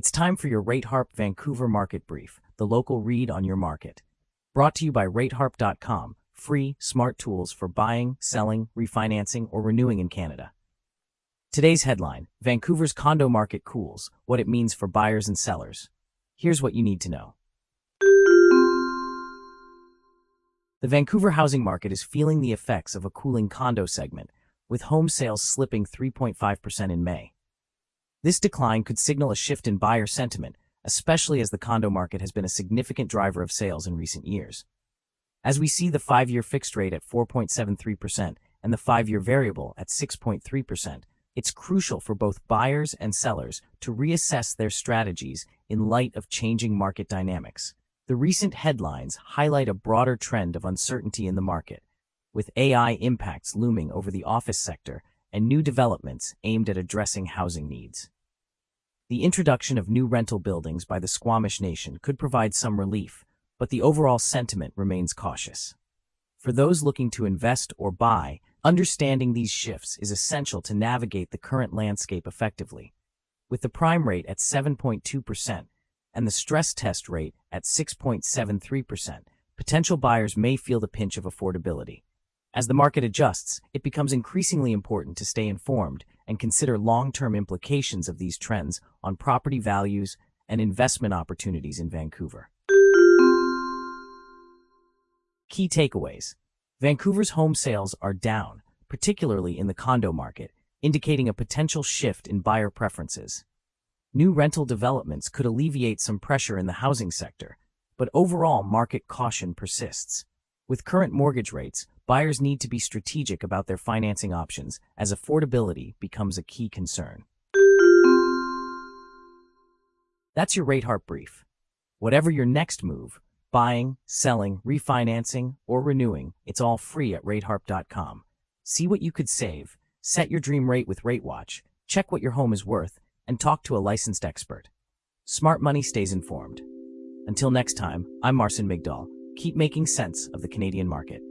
It's time for your RateHarp Vancouver Market Brief, the local read on your market. Brought to you by RateHarp.com, free, smart tools for buying, selling, refinancing, or renewing in Canada. Today's headline: Vancouver's condo market cools, what it means for buyers and sellers. Here's what you need to know. The Vancouver housing market is feeling the effects of a cooling condo segment, with home sales slipping 3.5% in May. This decline could signal a shift in buyer sentiment, especially as the condo market has been a significant driver of sales in recent years. As we see the 5-year fixed rate at 4.73% and the 5-year variable at 6.3%, it's crucial for both buyers and sellers to reassess their strategies in light of changing market dynamics. The recent headlines highlight a broader trend of uncertainty in the market, with AI impacts looming over the office sector and new developments aimed at addressing housing needs. The introduction of new rental buildings by the Squamish Nation could provide some relief, but the overall sentiment remains cautious. For those looking to invest or buy, understanding these shifts is essential to navigate the current landscape effectively. With the prime rate at 7.2% and the stress test rate at 6.73%, potential buyers may feel the pinch of affordability. As the market adjusts, it becomes increasingly important to stay informed and consider long-term implications of these trends on property values and investment opportunities in Vancouver. Key takeaways: Vancouver's home sales are down, particularly in the condo market, indicating a potential shift in buyer preferences. New rental developments could alleviate some pressure in the housing sector, but overall market caution persists. With current mortgage rates, buyers need to be strategic about their financing options as affordability becomes a key concern. That's your RateHarp Brief. Whatever your next move, buying, selling, refinancing, or renewing, it's all free at RateHarp.com. See what you could save, set your dream rate with RateWatch, check what your home is worth, and talk to a licensed expert. Smart money stays informed. Until next time, I'm Marcin Migdal. Keep making sense of the Canadian market.